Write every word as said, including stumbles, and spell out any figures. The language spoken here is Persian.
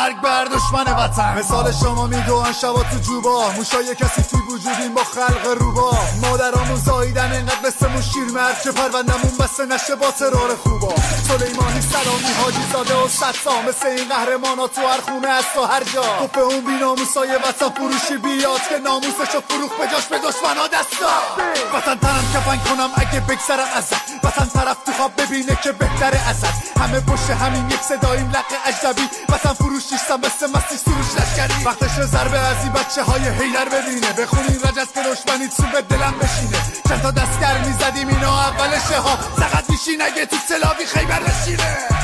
مرگ بر دشمن وطن. مثال شما میدوان شبا تو جوبا، موشای کسی توی وجودیم با خلق روبا. مادرامون زاییدن اینقدر مثلمون شیرمرد که پروندمون بسته نشه با ترور خوبا. سلیمانی سلامی حاجی زاده و ستا، مثل این قهرمانا تو هر خونه است و هر جا. تو به اون بیناموسای وطن فروشی بیاد که ناموسشو فروخ به جاش به دشمنا دستا. وطن تنم کفن کنم اگه بگذرم ازت، وطن طرف تو خواب ببینه که بهتره ازت. همه پشت همین یک صداییم لق اجنبی، وطن فروش نیستم مثل مستی سروش لشکری. وقتش ضربه از این بچه های حیدر ببینه، بخونین رجز که دشمنی تو به دلم بشینه. چند تا دستگر میزدیم اینا اولشه ها، سقط میشین اگه تو سلاوی خیبر بشینه.